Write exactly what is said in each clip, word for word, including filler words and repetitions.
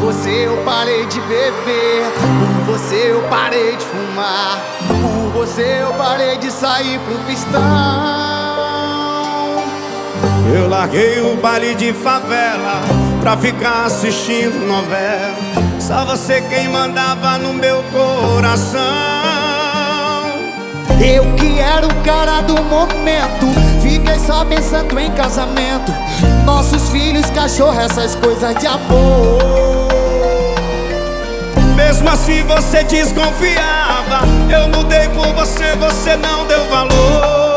você eu parei de beber, por você eu parei de fumar, por você eu parei de sair pro pistão. Eu larguei o baile de favela pra ficar assistindo novela. Só você quem mandava no meu coração. Eu que era o cara do momento, fiquei só pensando em casamento, nossos filhos, cachorro, essas coisas de amor. Mesmo assim você desconfiava, eu mudei por você, você não deu valor.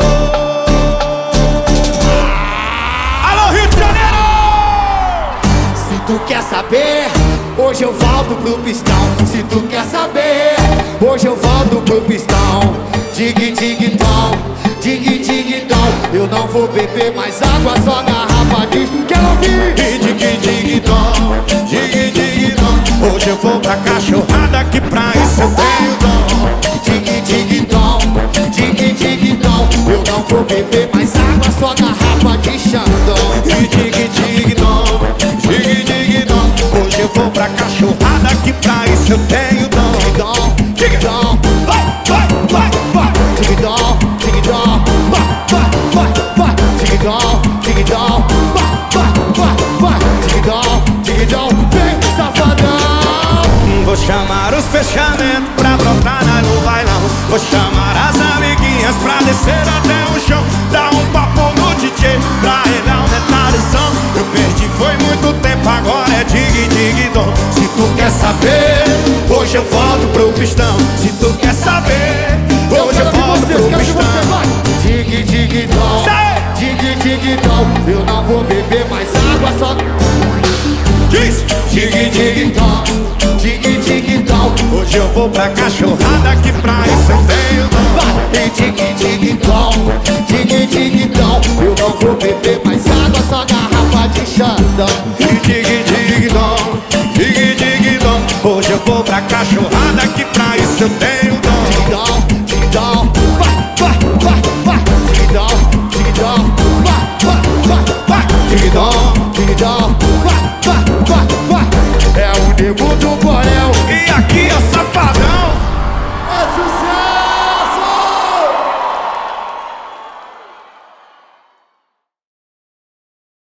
Alô, Rio de Janeiro! Se tu quer saber, hoje eu volto pro pistão. Se tu quer saber, hoje eu volto pro pistão. Dig, dig, dom, dig, dig, dom. Eu não vou beber mais água, só garrafa de... Quero ouvir! Dig, dig, dom, dig, dig, dom. Hoje eu vou pra cachorrada, que pra isso eu tenho dom. Dig, dig, dom, dig, dig, dom. Eu não vou beber mais água, só garrafa de Xandão. Dig, dig, dom, dig, dig, dom. Hoje eu vou pra cachorrada, que pra isso eu tenho dom. Dom, dig, dom, vai, vai, vai, vai. dig, dom, dig, dom, vai, vai, vai, vai. Dig, dom, dig, dom, vai, vai, vai, vai. Dig, dom, dig, dom, vem, safadão. Vou chamar os fechamentos pra brotar no bailão. Vou chamar as amiguinhas pra descer até o chão. Dar um papo no D J pra ele aumentar o som. Eu perdi foi muito tempo, agora é dig, dig, dom. Se tu quer saber, hoje eu volto pro pistão. Se tu quer saber, hoje eu volto pro pistão. Dig, dig, dom, dig, dig, dom. Eu não vou beber mais água, só... Diz! Dig, dig, dom, dig, dig, dom. Hoje eu vou pra cachorrada, que pra isso eu tenho dom. Vai, dig, dig, dom, dig, dig, dom. Eu não vou beber mais água, só garrafa de Xandão. Dig, dig, dom, dig, dig, dom. Hoje eu vou pra cachorrada, que pra isso eu tenho dom. Dig, dom, dig, dom, vai, vai, vai, vai. Dig, dom, dig, dom, vai, vai, vai, vai. Dig, dom, dig, dom, vai, vai, vai, vai. É o nego do boy.